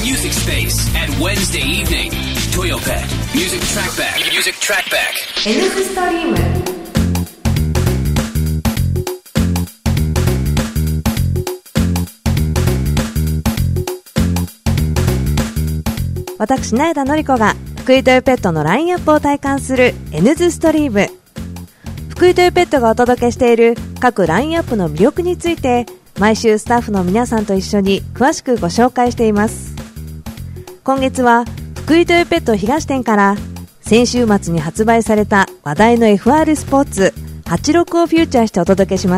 music space at Wednesday evening. Toyopet Music Trackback. Music Trackback. Nストリーム。私、苗田のり子が福井トヨペットのラインアップを体感する N ズストリーム。福井トヨペットがお届けしている各ラインアップの魅力について、毎週スタッフの皆さんと一緒に詳しくご紹介しています。今月は福井トヨペット東店から先週末に発売された話題の FR スポーツ86をフューチャーしてお届けします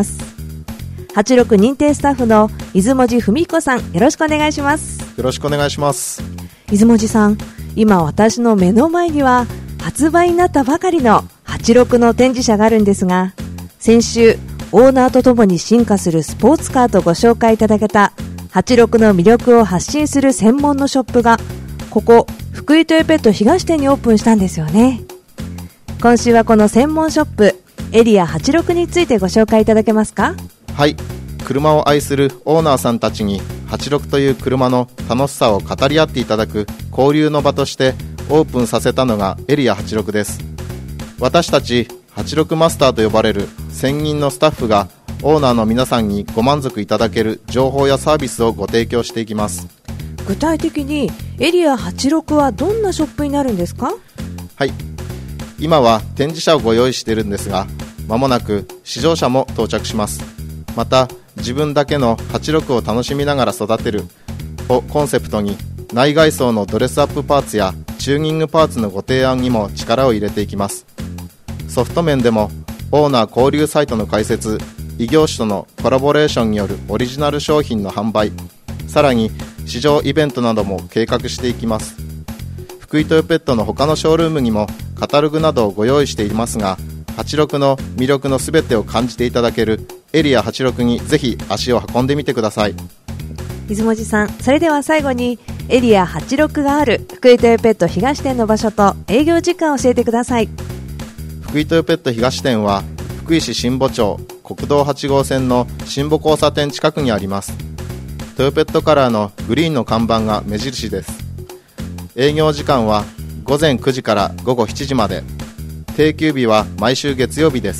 。86認定スタッフの出雲路文彦さん、よろしくお願いします。 よろしくお願いします。 出雲路さん、今私の目の前には発売になったばかりの86の展示車があるんですが、先週オーナーとともに進化するスポーツカーとご紹介いただけた86の魅力を発信する専門のショップがここ福井トヨペット東店にオープンしたんですよね。今週はこの専門ショップエリア86についてご紹介いただけますか？ はい、車を愛するオーナーさんたちに86という車の楽しさを語り合っていただく交流の場としてオープンさせたのがエリア86です。私たち86マスターと呼ばれる専任のスタッフがオーナーの皆さんにご満足いただける情報やサービスをご提供していきます。 具体的にエリア86はどんなショップになるんですか？ はい、今は展示車をご用意しているんですが、まもなく試乗車も到着します。また自分だけの86を楽しみながら育てるをコンセプトに内外装のドレスアップパーツやチューニングパーツのご提案にも力を入れていきます。ソフト面でもオーナー交流サイトの開設、異業種とのコラボレーションによるオリジナル商品の販売、さらに試乗イベントなども計画していきます。福井トヨペットの他のショールームにもカタログなどをご用意していますが、86の魅力のすべてを感じていただけるエリア86にぜひ足を運んでみてください。 出雲路さん、それでは最後にエリア86がある福井トヨペット東店の場所と営業時間を教えてください。 福井トヨペット東店は福井市新保町国道8号線の新保交差点近くにあります。トヨペットカラーのグリーンの看板が目印です。営業時間は午前9時から午後7時まで、定休日は毎週月曜日です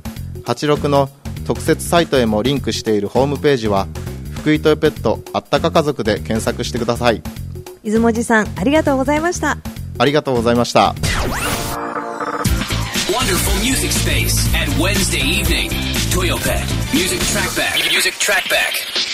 。86の特設サイトへもリンクしているホームページは福井トヨペットあったか家族で検索してください。 出雲路さん、ありがとうございました。 ありがとうございました。 Wonderful music space at Wednesday evening. Toyopet Music Trackback. Music Trackback.